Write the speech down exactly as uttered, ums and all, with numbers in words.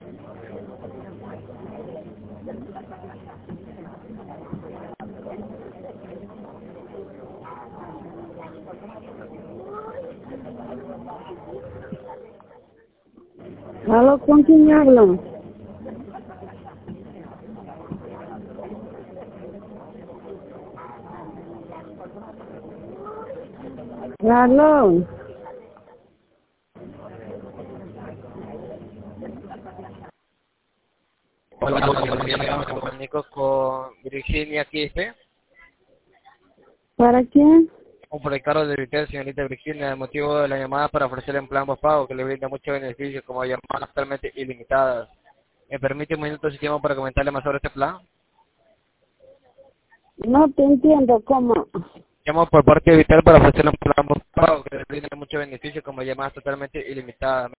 ¿Aló? ¿Con quién hablo? ¿Aló? Hola, buenos días, me comunico con Virginia Quispe, ¿Para quién? un proyectado de retail, señorita Virginia. El motivo de la llamada es para ofrecerle un plan postpago que le brinda muchos beneficios, como llamadas totalmente ilimitadas. ¿Me permite un minuto de su tiempo para comentarle más sobre este plan? No te entiendo, ¿cómo? Llamo por parte de Vital para ofrecerle un plan postpago que le brinda muchos beneficios, como llamadas totalmente ilimitadas.